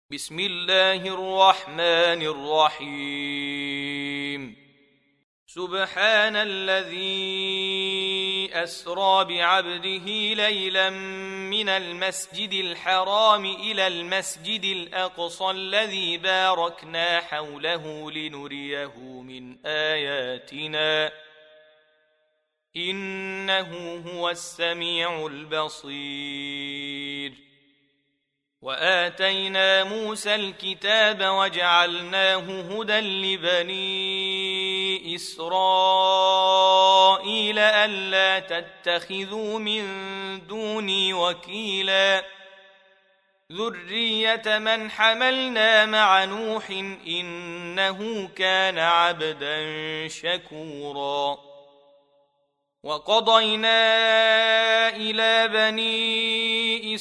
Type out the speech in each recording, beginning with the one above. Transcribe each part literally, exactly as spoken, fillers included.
بسم الله الرحمن الرحيم. سبحان الذي أسرى بعبده ليلا من المسجد الحرام إلى المسجد الأقصى الذي باركنا حوله لنريه من آياتنا إنه هو السميع البصير. وآتينا موسى الكتاب وجعلناه هدى لبني إسرائيل ألا تتخذوا من دوني وكيلا ذرية من حملنا مع نوح إنه كان عبدا شكورا. وقضينا إلى بني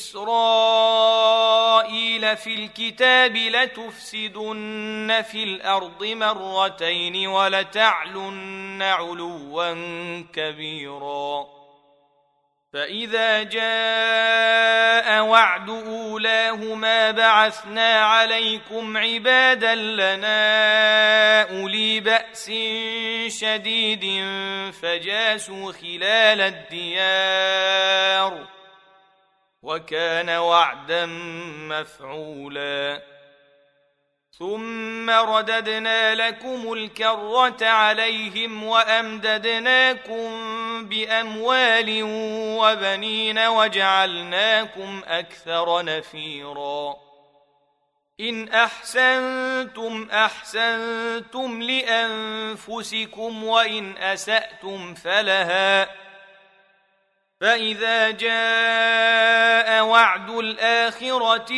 إسرائيل في الكتاب لتفسدن في الأرض مرتين ولتعلن علوا كبيرا. فإذا جاء وعد أولاهما بعثنا عليكم عبادا لنا أولي بأس شديد فجاسوا خلال الديار وكان وعدا مفعولا. ثم رددنا لكم الكرة عليهم وأمددناكم بأموال وبنين وجعلناكم أكثر نفيرا. إن أحسنتم أحسنتم لأنفسكم وإن أسأتم فلها. فإذا جاء وعد الآخرة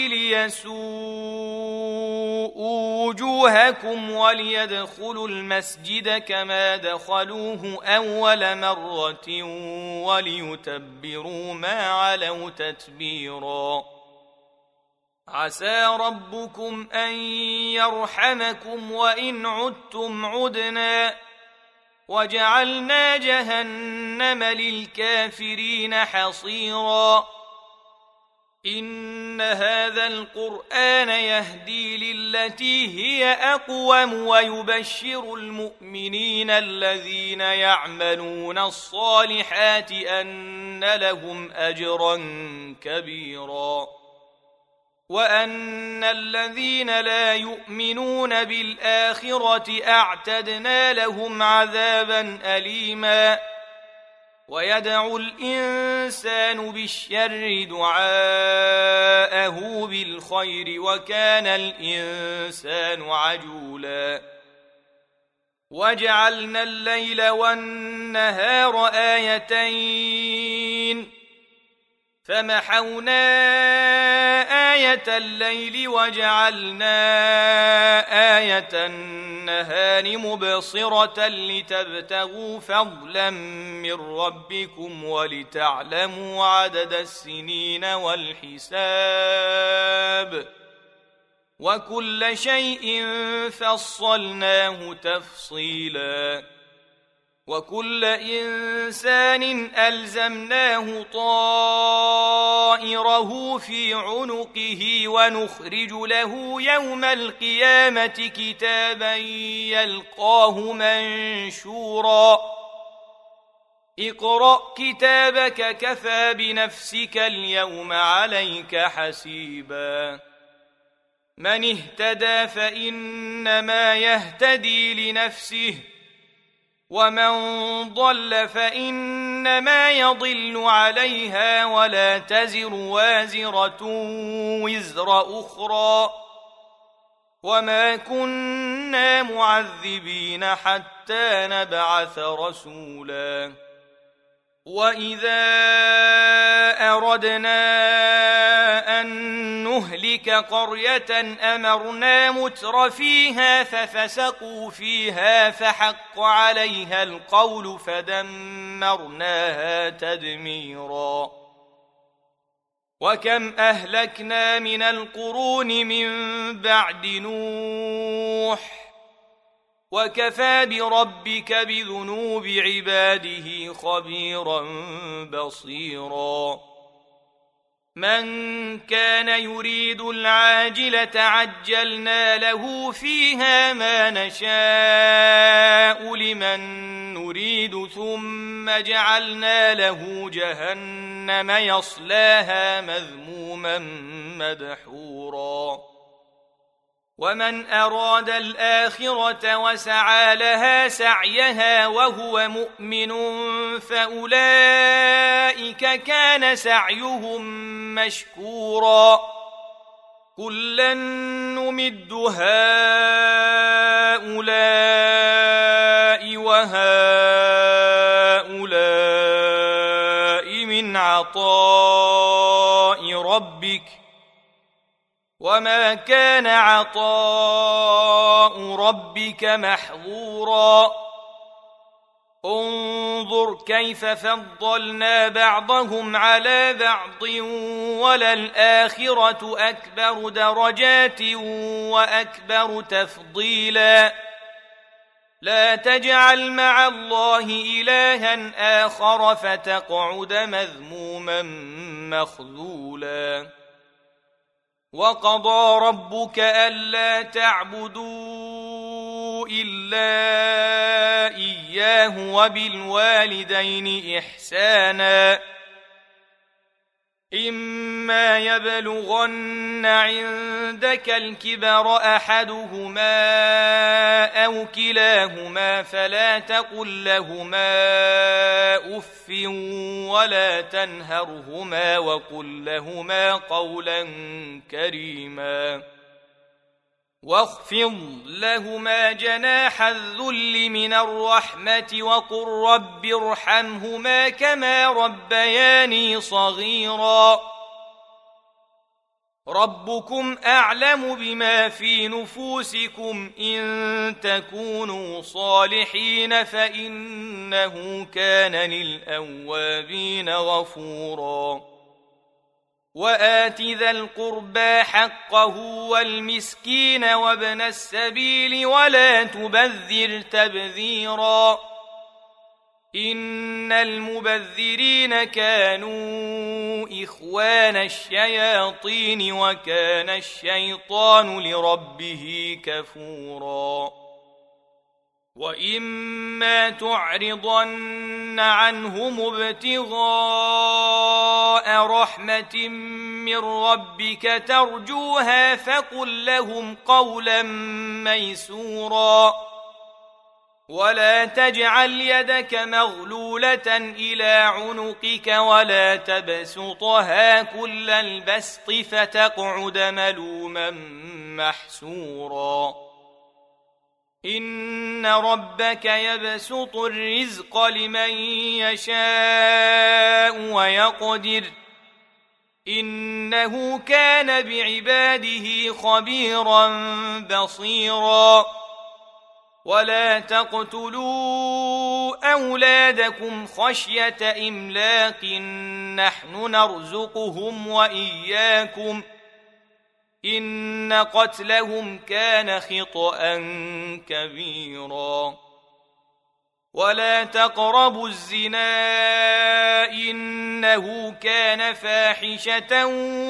ليسوءوا وجوهكم وليدخلوا المسجد كما دخلوه أول مرة وليتبروا ما علوا تتبيرا. عسى ربكم أن يرحمكم وإن عدتم عدنا وجعلنا جهنم للكافرين حصيرا. إن هذا القرآن يهدي للتي هي أقوم ويبشر المؤمنين الذين يعملون الصالحات أن لهم أجرا كبيرا وأن الذين لا يؤمنون بالآخرة أعتدنا لهم عذابا أليما. ويدعو الإنسان بالشر دعاءه بالخير وكان الإنسان عجولا. وجعلنا الليل والنهار آيتين فمحونا آية الليل وجعلنا آية النهار مبصرة لتبتغوا فضلا من ربكم ولتعلموا عدد السنين والحساب وكل شيء فصلناه تفصيلا. وكل إنسان ألزمناه طائره في عنقه ونخرج له يوم القيامة كتابا يلقاه منشورا. اقرأ كتابك كفى بنفسك اليوم عليك حسيبا. من اهتدى فإنما يهتدي لنفسه ومن ضل فإنما يضل عليها ولا تزر وازرة وزر أخرى وما كنا معذبين حتى نبعث رسولا. وإذا أردنا أن نهلك قرية أمرنا متر فيها ففسقوا فيها فحق عليها القول فدمرناها تدميرا. وكم أهلكنا من القرون من بعد نوح وكفى بربك بذنوب عباده خبيرا بصيرا. من كان يريد العاجلة عجلنا له فيها ما نشاء لمن نريد ثم جعلنا له جهنم يصلاها مذموما مدحورا ومن أراد الآخرة وسعى لها سعيها وهو مؤمن فأولئك كان سعيهم مشكورا كلا نمد هؤلاء وهؤلاء من عطاء ربك وما كان عطاء ربك محظورا انظر كيف فضلنا بعضهم على بعض وللآخرة أكبر درجات وأكبر تفضيلا لا تجعل مع الله إلها آخر فتقعد مذموما مخذولا وقضى ربك ألا تعبدوا إلا إياه وبالوالدين إحسانا إما يبلغن عندك الكبر أحدهما أو كلاهما فلا تقل لهما أف ولا تنهرهما وقل لهما قولا كريما واخفض لهما جناح الذل من الرحمة وقل رب ارحمهما كما ربياني صغيرا ربكم أعلم بما في نفوسكم إن تكونوا صالحين فإنه كان للأوابين غفورا وآت ذا القربى حقه والمسكين وابن السبيل ولا تبذر تبذيرا إن المبذرين كانوا إخوان الشياطين وكان الشيطان لربه كفورا وإما تعرضن عنهم ابتغاء رحمة من ربك ترجوها فقل لهم قولا ميسورا ولا تجعل يدك مغلولة إلى عنقك ولا تبسطها كل البسط فتقعد ملوما محسورا إن ربك يبسط الرزق لمن يشاء ويقدر إنه كان بعباده خبيرا بصيرا ولا تقتلوا أولادكم خشية إملاق نحن نرزقهم وإياكم إن قتلهم كان خطأ كبيرا ولا تقربوا الزنا إنه كان فاحشة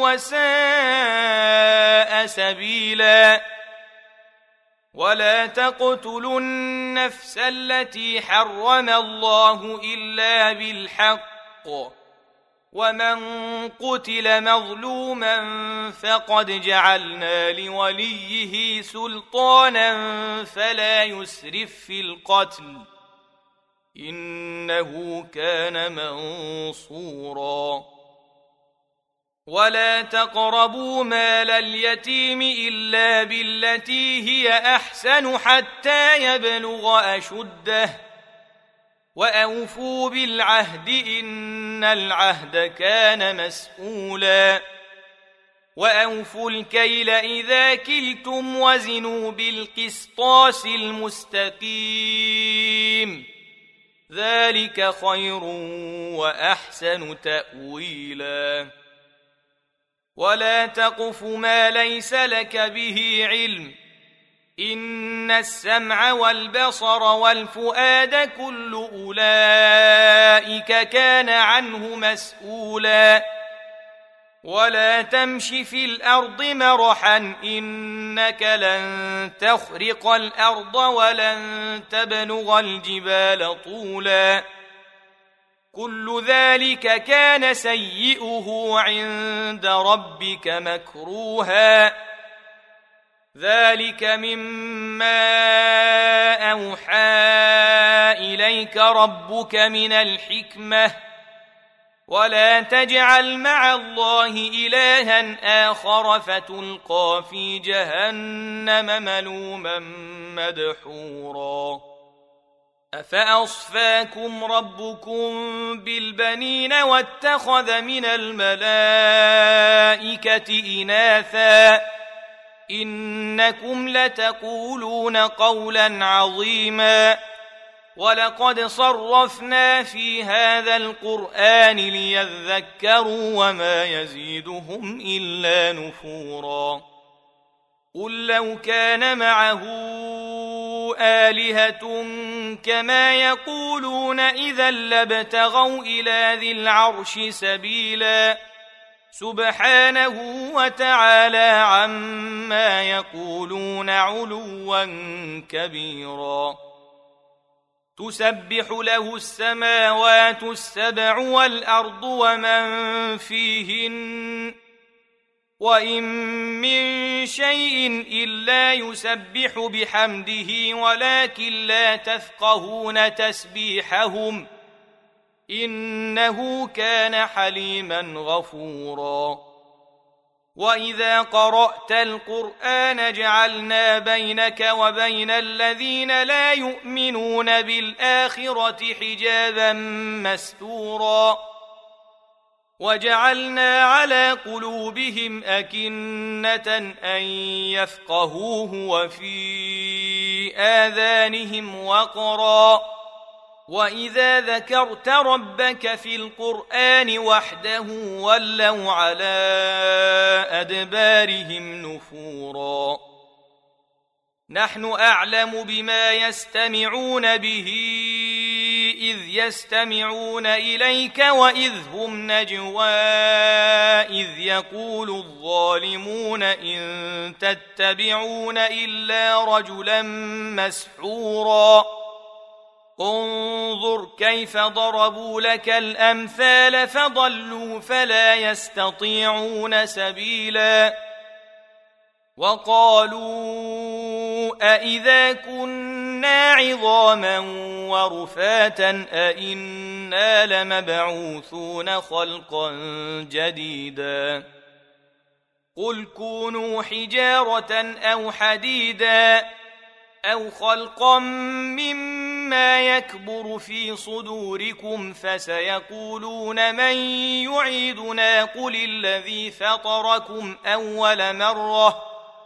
وساء سبيلا ولا تقتلوا النفس التي حرم الله إلا بالحق ومن قتل مظلوما فقد جعلنا لوليه سلطانا فلا يسرف في القتل إنه كان منصورا ولا تقربوا مال اليتيم إلا بالتي هي أحسن حتى يبلغ أشده وأوفوا بالعهد إن العهد كان مسؤولا وأوفوا الكيل إذا كلتم وزنوا بالقسطاس المستقيم ذلك خير وأحسن تأويلا ولا تقف ما ليس لك به علم إن السمع والبصر والفؤاد كل أولئك كان عنه مسؤولا ولا تمش في الأرض مرحا إنك لن تخرق الأرض ولن تبلغ الجبال طولا كل ذلك كان سيئه عند ربك مكروها ذلك مما أوحى إليك ربك من الحكمة ولا تجعل مع الله إلها آخر فتلقى في جهنم ملوما مدحورا أفأصفاكم ربكم بالبنين واتخذ من الملائكة إناثا إنكم لتقولون قولا عظيما ولقد صرفنا في هذا القرآن ليذكروا وما يزيدهم إلا نفورا قل لو كان معه آلهة كما يقولون إذا لابتغوا إلى ذي العرش سبيلا سبحانه وتعالى عما يقولون علوا كبيرا تسبح له السماوات السبع والأرض ومن فيهن وإن من شيء إلا يسبح بحمده ولكن لا تفقهون تسبيحهم إنه كان حليما غفورا وإذا قرأت القرآن جعلنا بينك وبين الذين لا يؤمنون بالآخرة حجابا مستورا وجعلنا على قلوبهم أكنة أن يفقهوه وفي آذانهم وقرا وإذا ذكرت ربك في القرآن وحده ولوا على أدبارهم نفورا نحن أعلم بما يستمعون به إذ يستمعون إليك وإذ هم نجوى إذ يقول الظالمون إن تتبعون إلا رجلا مسحورا انظر كيف ضربوا لك الأمثال فضلوا فلا يستطيعون سبيلا وقالوا أإذا كنا عظاما ورفاتا أإنا لمبعوثون خلقا جديدا قل كونوا حجارة أو حديدا أو خلقا مما يكبر في صدوركم فسيقولون من يعيدنا قل الذي فطركم أول مرة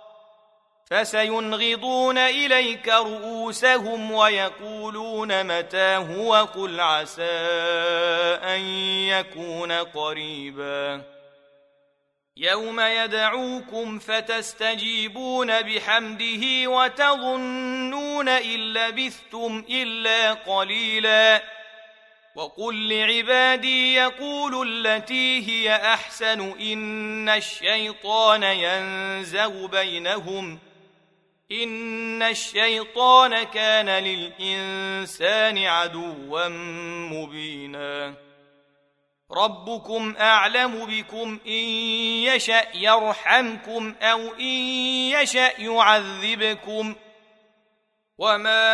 فسينغضون إليك رؤوسهم ويقولون متى هو قل عسى أن يكون قريبا يوم يدعوكم فتستجيبون بحمده وتظنون إن لبثتم إلا قليلا وقل لعبادي يقولوا التي هي أحسن إن الشيطان ينزغ بينهم إن الشيطان كان للإنسان عدوا مبينا ربكم أعلم بكم إن يشأ يرحمكم أو إن يشأ يعذبكم وما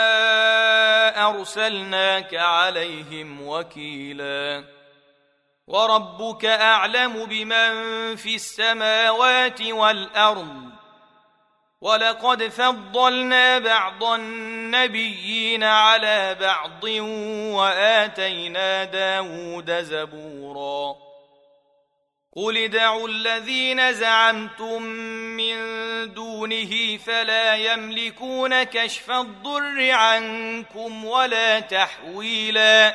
أرسلناك عليهم وكيلا وربك أعلم بمن في السماوات والأرض ولقد فضلنا بعض النبيين على بعض وآتينا داود زبورا قل ادعوا الذين زعمتم من دونه فلا يملكون كشف الضر عنكم ولا تحويلا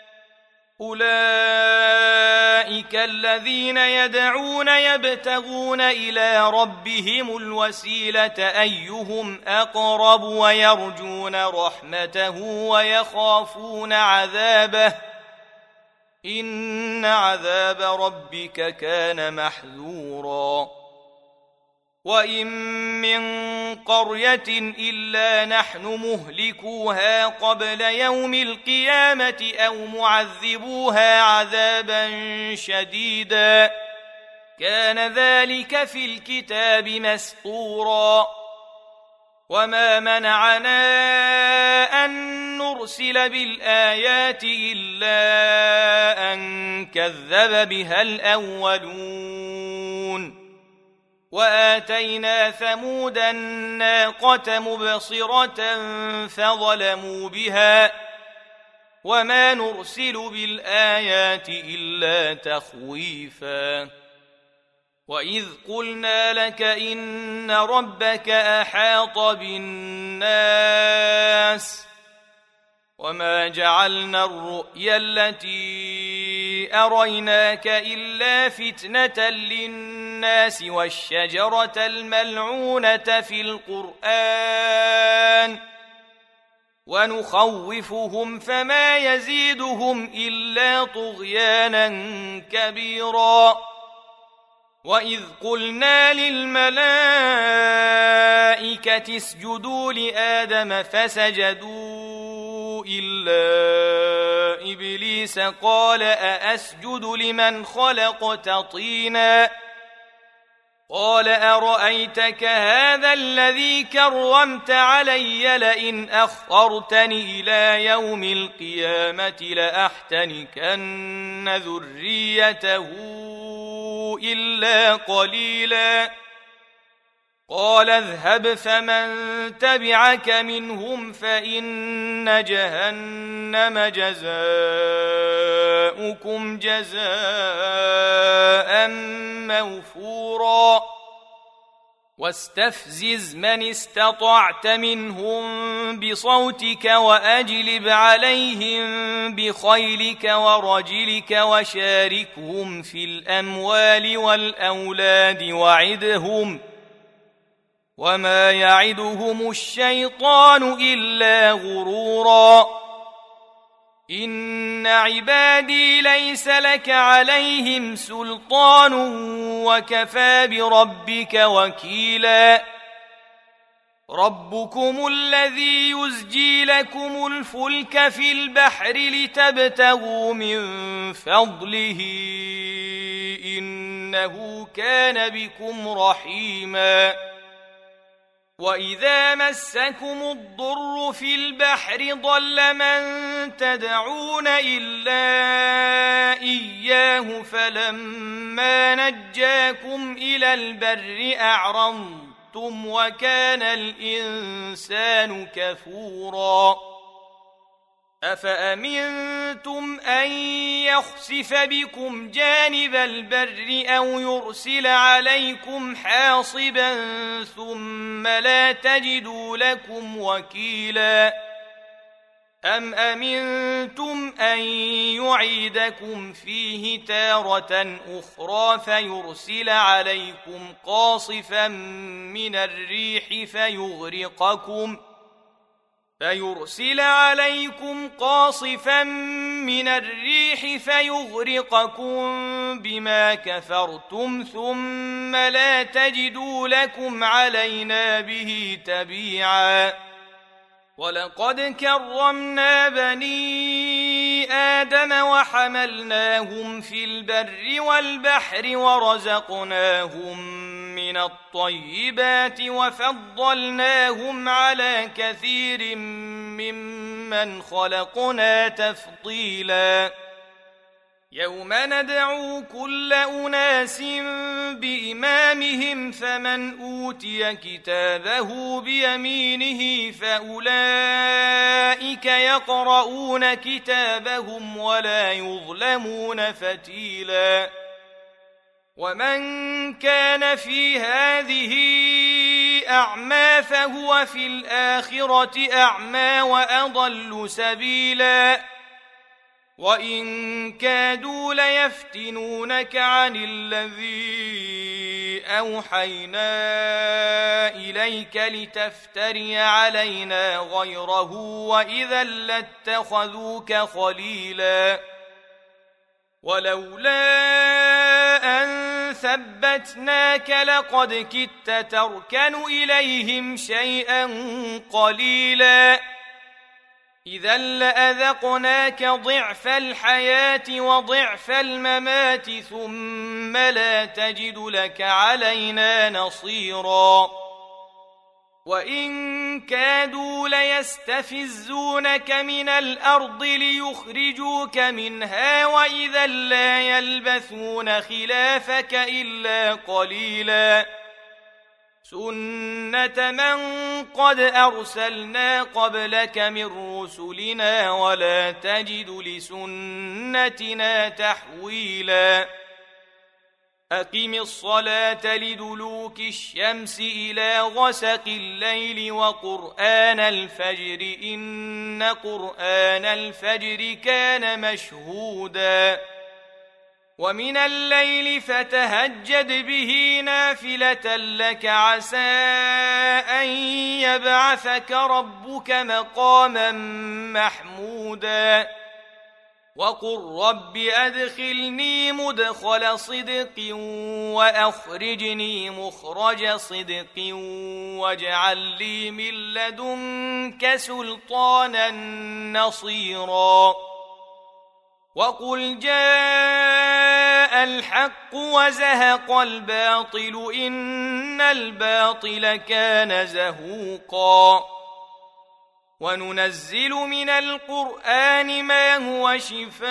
أولئك الذين يدعون يبتغون إلى ربهم الوسيلة أيهم أقرب ويرجون رحمته ويخافون عذابه إن عذاب ربك كان محذورا وإن من قرية إلا نحن مهلكوها قبل يوم القيامة أو معذبوها عذابا شديدا كان ذلك في الكتاب مسطورا وما منعنا أن نرسل بالآيات إلا أن كذب بها الأولون وآتينا ثمود الناقة مبصرة فظلموا بها وما نرسل بالآيات إلا تخويفا وإذ قلنا لك إن ربك أحاط بالناس وما جعلنا الرؤيا التي أريناك إلا فتنة للناس والشجرة الملعونة في القرآن ونخوفهم فما يزيدهم إلا طغيانا كبيرا وإذ قلنا للملائكة اسجدوا لآدم فسجدوا إلا إبليس قال أأسجد لمن خلقت طينا قال أرأيتك هذا الذي كرمت علي لئن أخرتني إلى يوم القيامة لأحتنكن ذريته إلا قليلا قال اذهب فمن تبعك منهم فإن جهنم جزاؤكم جزاء موفورا واستفزز من استطعت منهم بصوتك وأجلب عليهم بخيلك ورجلك وشاركهم في الأموال والأولاد وعدهم وما يعدهم الشيطان إلا غرورا إن عبادي ليس لك عليهم سلطان وكفى بربك وكيلا ربكم الذي يزجي لكم الفلك في البحر لتبتغوا من فضله إنه كان بكم رحيما وإذا مسكم الضر في البحر ضل من تدعون إلا إياه فلما نجاكم إلى البر أعرضتم وكان الإنسان كفورا أفأمنتم أن يخسف بكم جانب البر أو يرسل عليكم حاصبا ثم لا تجدوا لكم وكيلا أم أمنتم أن يعيدكم فيه تارة أخرى فيرسل عليكم قاصفا من الريح فيغرقكم فيرسل عليكم قاصفا من الريح فيغرقكم بما كفرتم ثم لا تجدوا لكم علينا به تبيعا ولقد كرمنا بني آدم وحملناهم في البر والبحر ورزقناهم من الطيبات وفضلناهم على كثير ممن خلقنا تفضيلا يوم ندعو كل أناس بإمامهم فمن أوتي كتابه بيمينه فأولئك يقرؤون كتابهم ولا يظلمون فتيلا ومن كان في هذه أعمى فهو في الآخرة أعمى وأضل سبيلا وإن كادوا ليفتنونك عن الذي أوحينا إليك لتفتري علينا غيره وإذا لاتخذوك خليلا ولولا أن ثبتناك لقد كدت تركن إليهم شيئا قليلا إذا لأذقناك ضعف الحياة وضعف الممات ثم لا تجد لك علينا نصيرا وإن كادوا ليستفزونك من الأرض ليخرجوك منها وإذا لا يلبثون خلافك إلا قليلا سنة من قد أرسلنا قبلك من رسلنا ولا تجد لسنتنا تحويلا أقم الصلاة لدلوك الشمس إلى غسق الليل وقرآن الفجر إن قرآن الفجر كان مشهودا ومن الليل فتهجد به نافلة لك عسى أن يبعثك ربك مقاما محمودا وقل رب أدخلني مدخل صدق وأخرجني مخرج صدق واجعل لي من لدنك سلطانا نصيرا وقل جاء الحق وزهق الباطل إن الباطل كان زهوقا وننزل من القرآن ما هو شفاء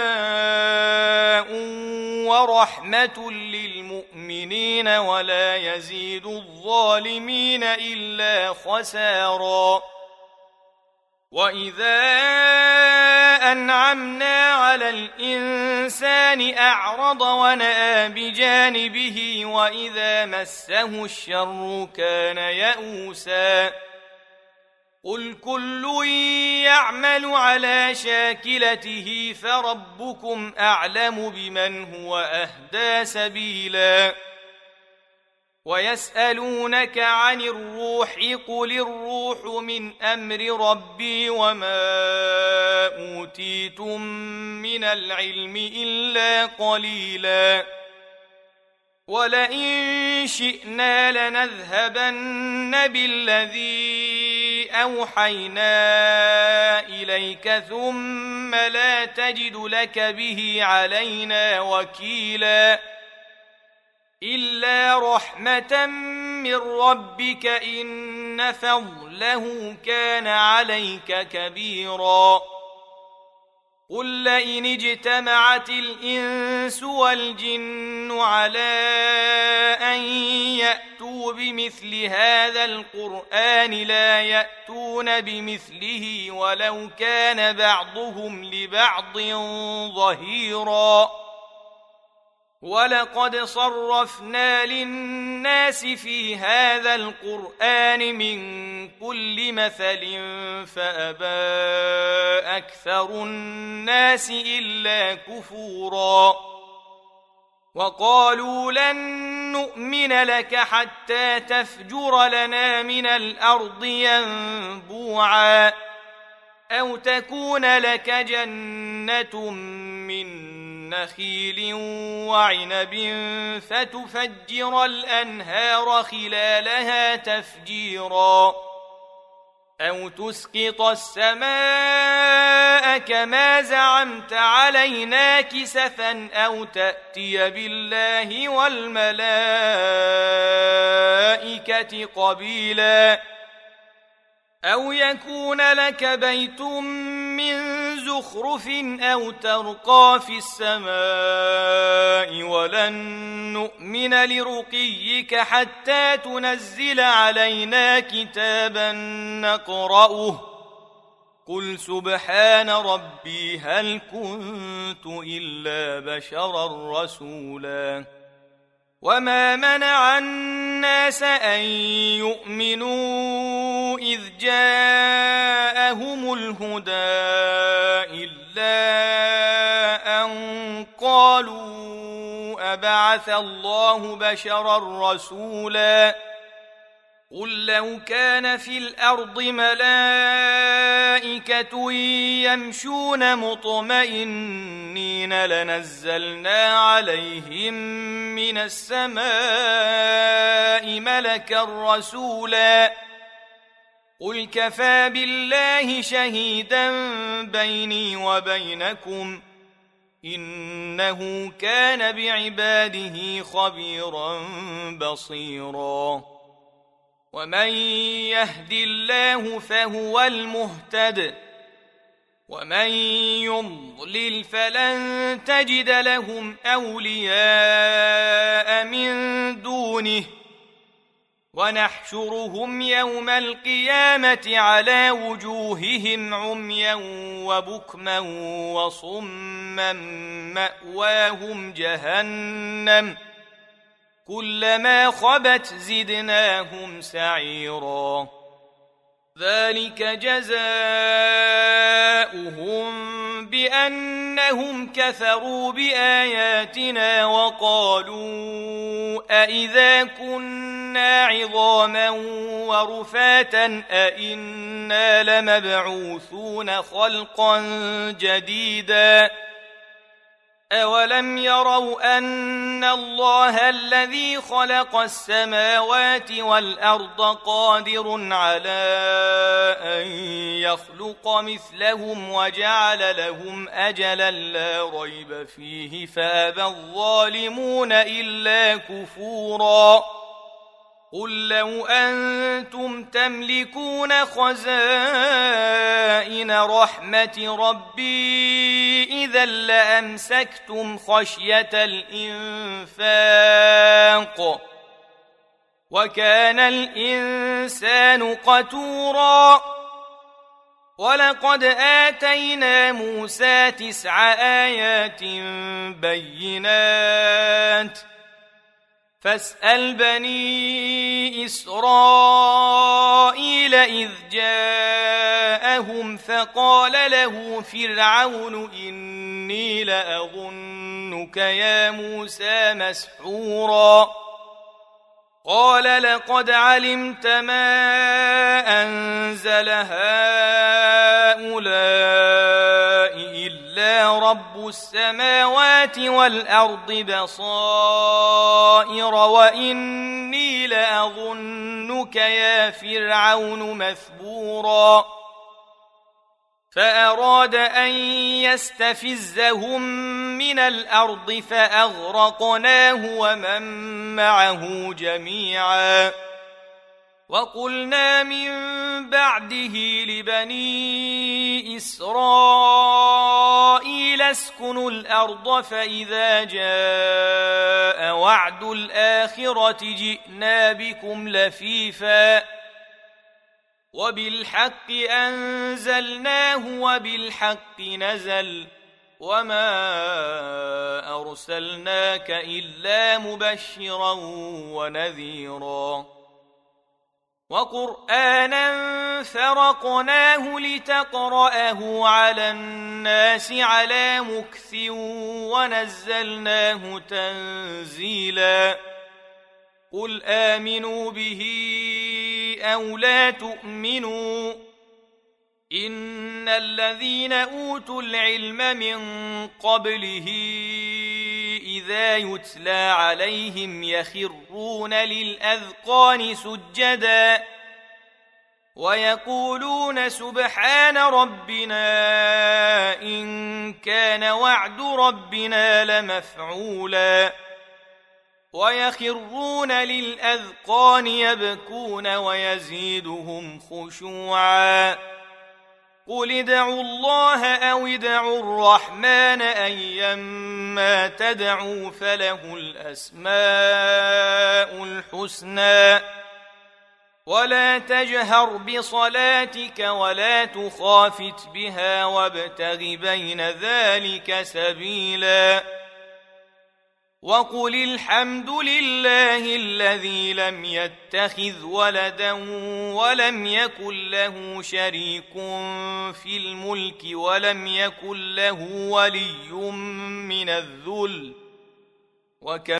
ورحمة للمؤمنين ولا يزيد الظالمين إلا خسارا وإذا أنعمنا على الإنسان أعرض ونأى بجانبه وإذا مسه الشر كان يئوسا قل كل يعمل على شاكلته فربكم أعلم بمن هو أهدى سبيلا ويسألونك عن الروح قل الروح من أمر ربي وما أوتيتم من العلم إلا قليلا ولئن شئنا لنذهبن بالذي أوحينا إليك ثم لا تجد لك به علينا وكيلا إلا رحمة من ربك إن فضله كان عليك كبيرا قل لئن اجتمعت الإنس والجن على أن يأتوا بمثل هذا القرآن لا يأتون بمثله ولو كان بعضهم لبعض ظهيرا ولقد صرفنا للناس في هذا القرآن من كل مثل فأبى أكثر الناس إلا كفورا وقالوا لن نؤمن لك حتى تفجر لنا من الأرض ينبوعا أو تكون لك جنة من نخيل وعنب فتفجر الأنهار خلالها تفجيرا أو تسقط السماء كما زعمت علينا كسفا أو تأتي بالله والملائكة قبيلا أو يكون لك بيت من زخرف أو ترقى في السماء ولن نؤمن لرقيك حتى تنزل علينا كتابا نقرأه قل سبحان ربي هل كنت إلا بشرا رسولا وما منع الناس أن يؤمنوا إذ جاءهم الهدى إلا أن قالوا أبعث الله بشرا رسولا قل لو كان في الأرض ملائكة والملائكة يمشون مطمئنين لنزلنا عليهم من السماء ملكا رسولا قل كفى بالله شهيدا بيني وبينكم إنه كان بعباده خبيرا بصيرا ومن يهد الله فهو المهتد ومن يضلل فلن تجد لهم أولياء من دونه ونحشرهم يوم القيامة على وجوههم عميا وبكما وصما مأواهم جهنم كلما خبت زدناهم سعيرا ذلك جزاؤهم بأنهم كفروا بآياتنا وقالوا أئذا كنا عظاما ورفاتا أئنا لمبعوثون خلقا جديدا أولم يروا أن الله الذي خلق السماوات والأرض قادر على أن يخلق مثلهم وجعل لهم أجلا لا ريب فيه فأبى الظالمون إلا كفورا قل لو أنتم تملكون خزائن رحمة ربي إذا لأمسكتم خشية الإنفاق وكان الإنسان قتورا ولقد آتينا موسى تسع آيات بينات فاسأل بني إسرائيل إذ جاءهم فقال له فرعون إني لأظنك يا موسى مسحورا قال لقد علمت ما أنزل هؤلاء إلا رب السماوات والأرض بصائر وإني لأظنك يا فرعون مثبورا فأراد أن يستفزهم من الأرض فأغرقناه ومن معه جميعا وقلنا من بعده لبني إسرائيل اسكنوا الأرض فإذا جاء وعد الآخرة جئنا بكم لفيفا وبالحق أنزلناه وبالحق نزل وما أرسلناك إلا مبشرا ونذيرا وقرآنا فرقناه لتقرأه على الناس على مكث ونزلناه تنزيلا قل آمنوا به أو لا تؤمنوا إن الذين أوتوا العلم من قبله إذا يتلى عليهم يخرون للأذقان سجدا ويقولون سبحان ربنا إن كان وعد ربنا لمفعولا ويخرون للأذقان يبكون ويزيدهم خشوعا قل ادعوا الله أو ادعوا الرحمن أيما تدعوا فله الأسماء الحسنى ولا تجهر بصلاتك ولا تخافت بها وابتغ بين ذلك سبيلا وقل الحمد لله الذي لم يتخذ ولدا ولم يكن له شريك في الملك ولم يكن له ولي من الذل وكبر